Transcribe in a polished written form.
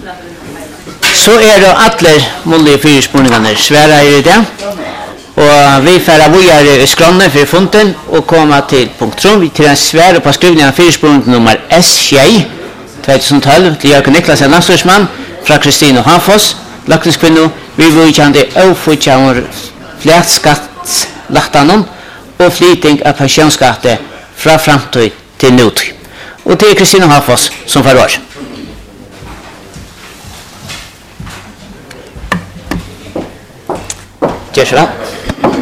Så det alle mulige fyrspåningene svære i det. Og vi får videre i skranne for funden og komme til punktum. Vi til en svære på skrivningen av fyrspåning nummer S6 2012 til Jørgen Niklasen Landstorgsmann fra Kristine Hanfoss, lakningskvinne. Vi vil kjenne avfortjene flertskattlagtanen og flyting av pensjonsskatte fra fremtid til nutid. Og det Kristine Hanfoss som får år. Gjør så da.